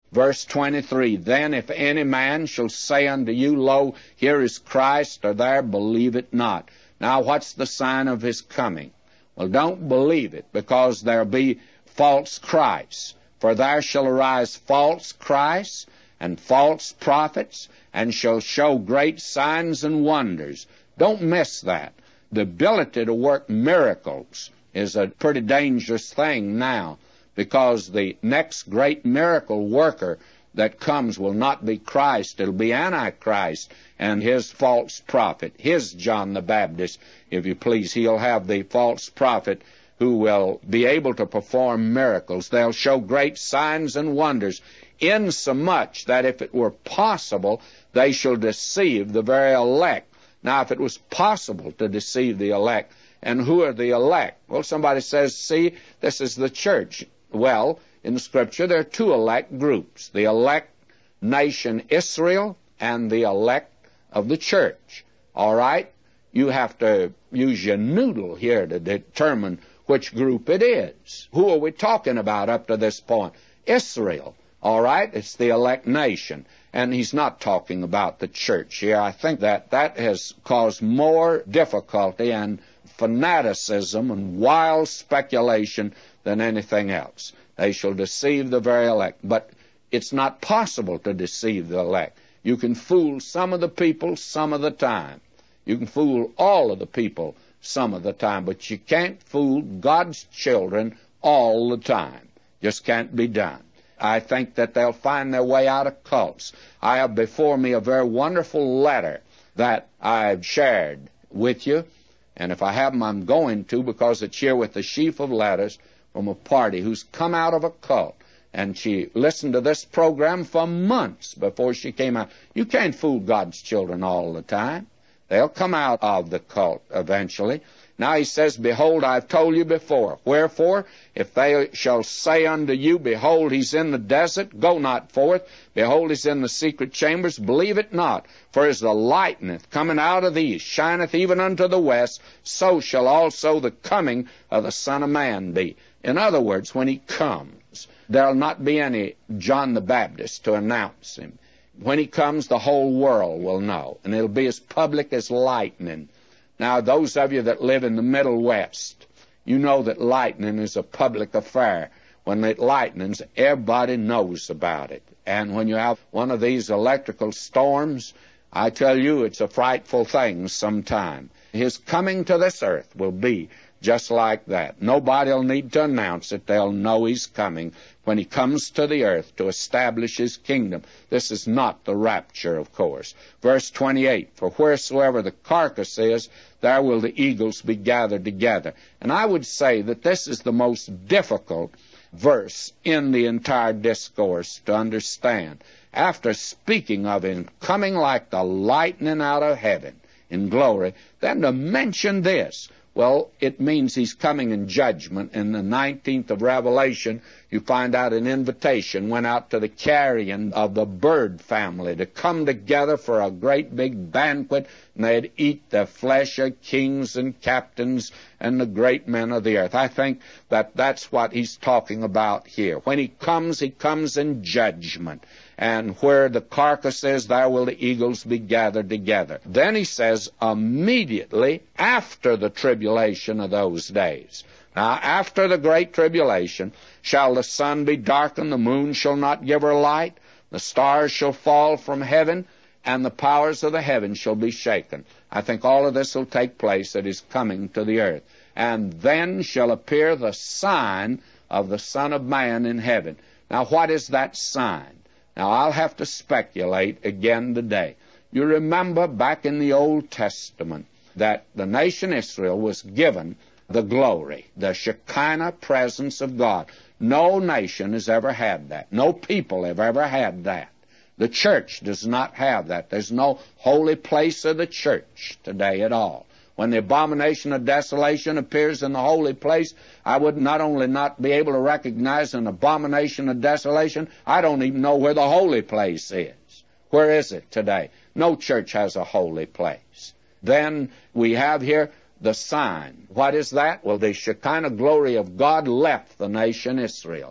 Verse 23, Then if any man shall say unto you, Lo, here is Christ, or there, believe it not. Now, what's the sign of his coming? Well, don't believe it, because there'll be false Christs. For there shall arise false Christs and false prophets, and shall show great signs and wonders. Don't miss that. The ability to work miracles is a pretty dangerous thing now, because the next great miracle worker that comes will not be Christ. It'll be Antichrist and his false prophet, his John the Baptist, if you please. He'll have the false prophet who will be able to perform miracles. They'll show great signs and wonders, insomuch that if it were possible, they shall deceive the very elect. Now, if it was possible to deceive the elect, and who are the elect? Well, somebody says, see, this is the church. Well, in the Scripture, there are two elect groups, the elect nation Israel and the elect of the church. All right? You have to use your noodle here to determine which group it is. Who are we talking about up to this point? Israel. All right? It's the elect nation. And he's not talking about the church here. I think that has caused more difficulty and fanaticism and wild speculation than anything else. They shall deceive the very elect. But it's not possible to deceive the elect. You can fool some of the people some of the time. You can fool all of the people some of the time, but you can't fool God's children all the time. Just can't be done. I think that they'll find their way out of cults. I have before me a very wonderful letter that I've shared with you, and if I haven't, I'm going to, because it's here with the sheaf of letters from a party who's come out of a cult. And she listened to this program for months before she came out. You can't fool God's children all the time. They'll come out of the cult eventually. Now he says, Behold, I've told you before. Wherefore, if they shall say unto you, Behold, he's in the desert, go not forth. Behold, he's in the secret chambers, believe it not. For as the lightneth coming out of the east, shineth even unto the west, so shall also the coming of the Son of Man be. In other words, when he comes, there'll not be any John the Baptist to announce him. When he comes, the whole world will know, and it'll be as public as lightning. Now, those of you that live in the Middle West, you know that lightning is a public affair. When it lightens, everybody knows about it. And when you have one of these electrical storms, I tell you, it's a frightful thing sometime. His coming to this earth will be just like that. Nobody will need to announce it. They'll know he's coming when he comes to the earth to establish his kingdom. This is not the rapture, of course. Verse 28, For wheresoever the carcass is, there will the eagles be gathered together. And I would say that this is the most difficult verse in the entire discourse to understand. After speaking of him coming like the lightning out of heaven in glory, then to mention this, well, it means he's coming in judgment. In the 19th of Revelation, you find out an invitation went out to the carrion of the bird family to come together for a great big banquet, and they'd eat the flesh of kings and captains and the great men of the earth. I think that that's what he's talking about here. When he comes in judgment. And where the carcass is, there will the eagles be gathered together. Then he says, immediately after the tribulation of those days. Now, after the great tribulation, shall the sun be darkened, the moon shall not give her light, the stars shall fall from heaven, and the powers of the heavens shall be shaken. I think all of this will take place at his coming to the earth. And then shall appear the sign of the Son of Man in heaven. Now, what is that sign? Now, I'll have to speculate again today. You remember back in the Old Testament that the nation Israel was given the glory, the Shekinah presence of God. No nation has ever had that. No people have ever had that. The church does not have that. There's no holy place of the church today at all. When the abomination of desolation appears in the holy place, I would not only not be able to recognize an abomination of desolation, I don't even know where the holy place is. Where is it today? No church has a holy place. Then we have here the sign. What is that? Well, the Shekinah glory of God left the nation Israel.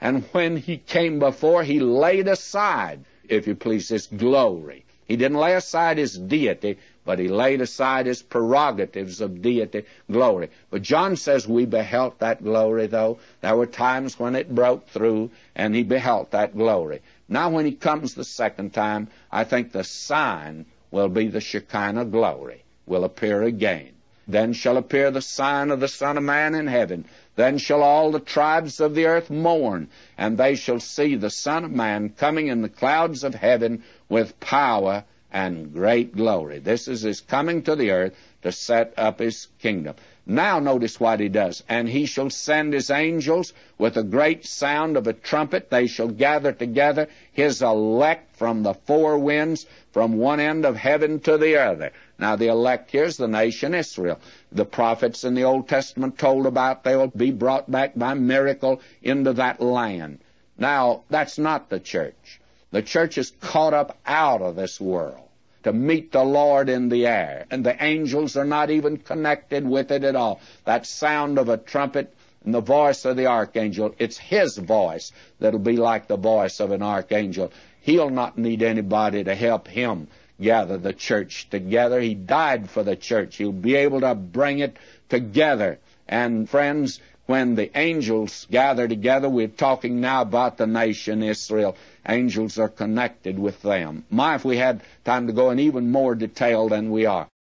And when he came before, he laid aside, if you please, his glory. He didn't lay aside his deity, but he laid aside his prerogatives of deity, glory. But John says we beheld that glory, though. There were times when it broke through, and he beheld that glory. Now when he comes the second time, I think the sign will be the Shekinah glory, will appear again. Then shall appear the sign of the Son of Man in heaven. Then shall all the tribes of the earth mourn, and they shall see the Son of Man coming in the clouds of heaven with power and great glory. This is his coming to the earth to set up his kingdom. Now notice what he does. And he shall send his angels with a great sound of a trumpet. They shall gather together his elect from the four winds, from one end of heaven to the other. Now the elect here's the nation Israel. The prophets in the Old Testament told about they will be brought back by miracle into that land. Now that's not the church. The church is caught up out of this world to meet the Lord in the air, and the angels are not even connected with it at all. That sound of a trumpet and the voice of the archangel, it's his voice that'll be like the voice of an archangel. He'll not need anybody to help him gather the church together. He died for the church. He'll be able to bring it together. And friends, when the angels gather together, we're talking now about the nation Israel. Angels are connected with them. My, if we had time to go in even more detail than we are.